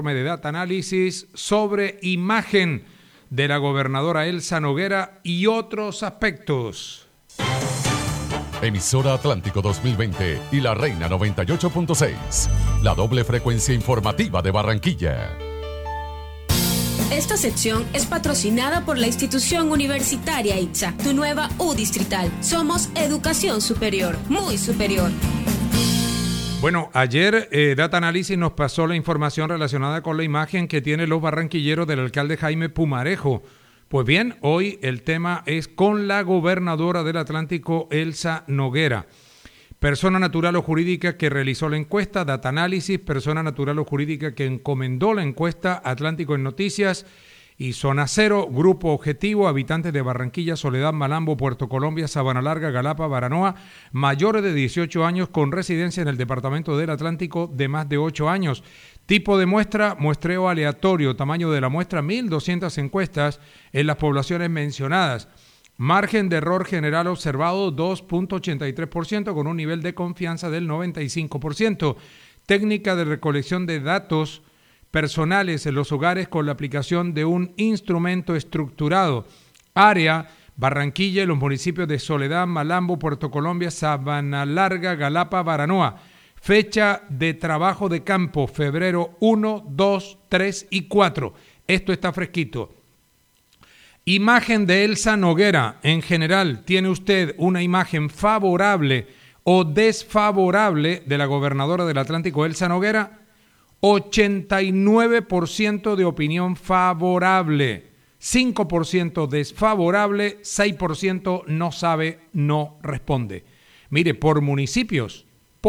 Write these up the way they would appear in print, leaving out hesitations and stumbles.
de Data Análisis sobre imagen de la gobernadora Elsa Noguera y otros aspectos. Emisora Atlántico 2020 y La Reina 98.6, la doble frecuencia informativa de Barranquilla. Esta sección es patrocinada por la institución universitaria ITSA, tu nueva U distrital. Somos educación superior, muy superior. Bueno, ayer Data Análisis nos pasó la información relacionada con la imagen que tienen los barranquilleros del alcalde Jaime Pumarejo. Pues bien, hoy el tema es con la gobernadora del Atlántico, Elsa Noguera. Persona natural o jurídica que realizó la encuesta, Data Análisis, persona natural o jurídica que encomendó la encuesta, Atlántico en Noticias y Zona Cero, Grupo Objetivo, habitantes de Barranquilla, Soledad, Malambo, Puerto Colombia, Sabana Larga, Galapa, Baranoa, mayores de 18 años con residencia en el departamento del Atlántico de más de 8 años. Tipo de muestra, muestreo aleatorio, tamaño de la muestra, 1.200 encuestas en las poblaciones mencionadas. Margen de error general observado, 2.83%, con un nivel de confianza del 95%. Técnica de recolección de datos personales en los hogares con la aplicación de un instrumento estructurado. Área, Barranquilla y los municipios de Soledad, Malambo, Puerto Colombia, Sabana Larga, Galapa, Baranoa. Fecha de trabajo de campo, febrero 1, 2, 3 y 4. Esto está fresquito. Imagen de Elsa Noguera. En general, ¿tiene usted una imagen favorable o desfavorable de la gobernadora del Atlántico, Elsa Noguera? 89% de opinión favorable, 5% desfavorable, 6% no sabe, no responde. Mire, por municipios,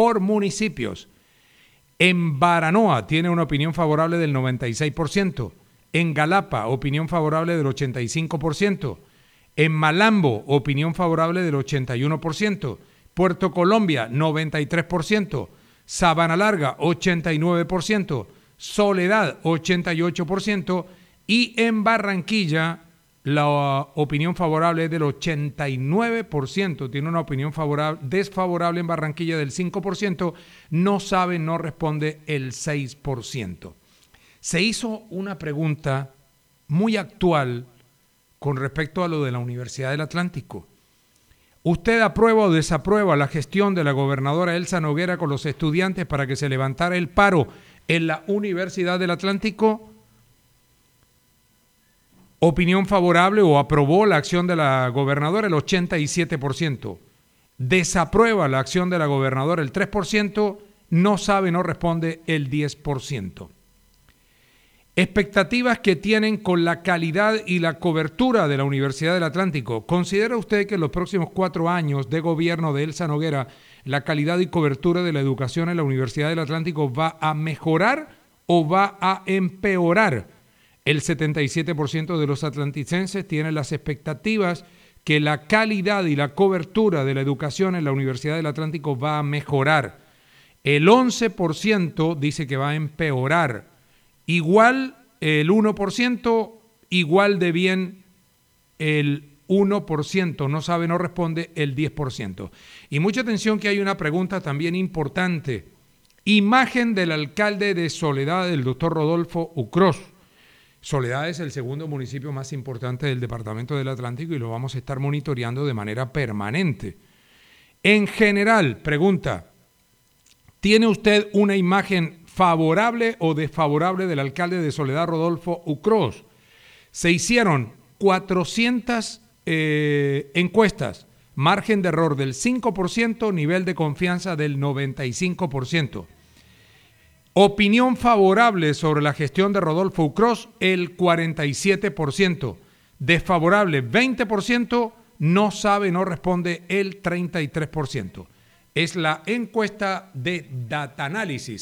en Baranoa tiene una opinión favorable del 96%, en Galapa, opinión favorable del 85%, en Malambo, opinión favorable del 81%, Puerto Colombia, 93%, Sabana Larga, 89%, Soledad, 88%, y en Barranquilla la opinión favorable es del 89%, tiene una opinión desfavorable en Barranquilla del 5%, no sabe, no responde el 6%. Se hizo una pregunta muy actual con respecto a lo de la Universidad del Atlántico. ¿Usted aprueba o desaprueba la gestión de la gobernadora Elsa Noguera con los estudiantes para que se levantara el paro en la Universidad del Atlántico? Opinión favorable o aprobó la acción de la gobernadora el 87%. Desaprueba la acción de la gobernadora el 3%. No sabe, no responde el 10%. Expectativas que tienen con la calidad y la cobertura de la Universidad del Atlántico. ¿Considera usted que en los próximos 4 años de gobierno de Elsa Noguera la calidad y cobertura de la educación en la Universidad del Atlántico va a mejorar o va a empeorar? El 77% de los atlanticenses tienen las expectativas que la calidad y la cobertura de la educación en la Universidad del Atlántico va a mejorar. El 11% dice que va a empeorar. Igual el 1%, igual de bien el 1%, no sabe, no responde el 10%. Y mucha atención que hay una pregunta también importante. Imagen del alcalde de Soledad, el doctor Rodolfo Ucros. Soledad es el segundo municipio más importante del departamento del Atlántico y lo vamos a estar monitoreando de manera permanente. En general, pregunta, ¿tiene usted una imagen favorable o desfavorable del alcalde de Soledad, Rodolfo Ucros? Se hicieron 400 encuestas, margen de error del 5%, nivel de confianza del 95%. Opinión favorable sobre la gestión de Rodolfo Ucros, el 47%. Desfavorable, 20%. No sabe, no responde, el 33%. Es la encuesta de Data Análisis.